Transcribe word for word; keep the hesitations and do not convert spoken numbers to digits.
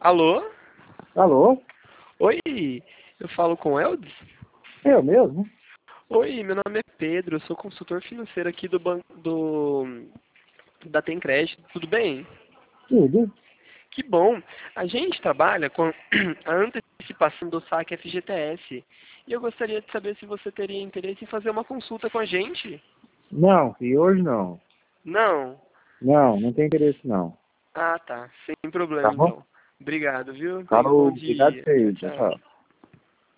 Alô? Alô? Oi, eu falo com o Eldes? Eu mesmo? Oi, meu nome é Pedro, eu sou consultor financeiro aqui do banco do da Tem Crédito, tudo bem? Tudo. Que bom. A gente trabalha com a antecipação do saque F G T S e eu gostaria de saber se você teria interesse em fazer uma consulta com a gente. Não, e hoje não. Não? Não, não tem interesse não. Ah, tá. Sem Tá problema bom? então. Obrigado, viu? Tenha um bom Falou, obrigado dia. por Tchau, aí. Tchau, tchau. tchau.